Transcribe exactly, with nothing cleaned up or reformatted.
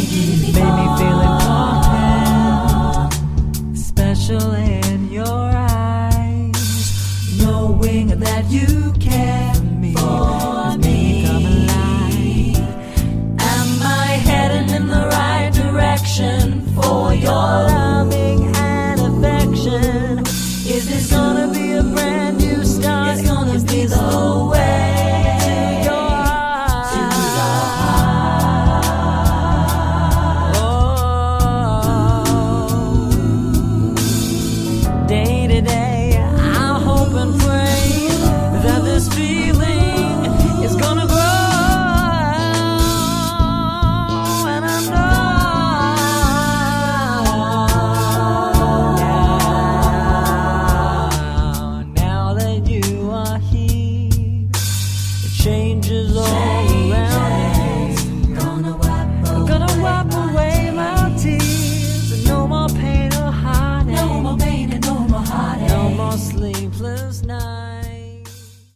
Made me feel important, special in your eyes, knowing that you care for me, for me come alive. Am I heading in the right direction for your loving and affection? Is this gonna be a brand new start? It's gonna be the way. Changes all around me. Gonna wipe, gonna wipe away my tears. No more pain or heartache. No more pain and no more heartache. No more sleepless nights.